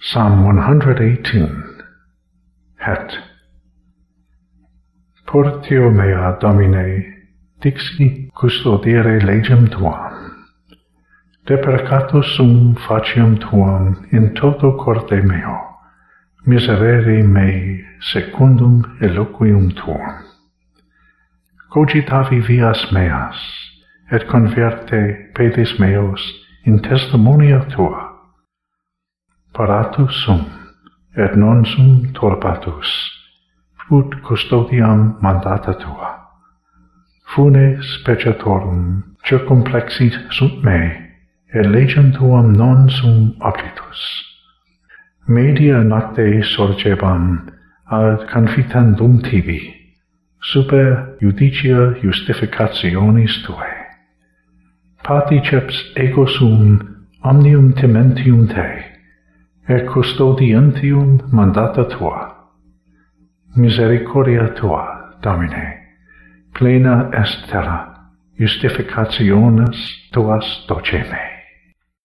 Psalm 118. Het. Portio mea Domine, dixi custodire legem tuam. Deprecatus sum faciam tuam in toto corde meo, miserere mei secundum eloquium tuum. Cogitavi vias meas, et converte pedis meos in testimonia tua. Paratus sum, et non sum turbatus, ut custodiam mandata tua. Fune speciatorum circumplexit sunt me, et legem tuam non sum objetus. Media nocte sorgebam ad confitandum tibi, super judicia justificationis tuae. Paticeps ego sum omnium timentium te, et custodientium mandata tua. Misericordia tua, Domine, plena est terra, justificationes tuas doceme.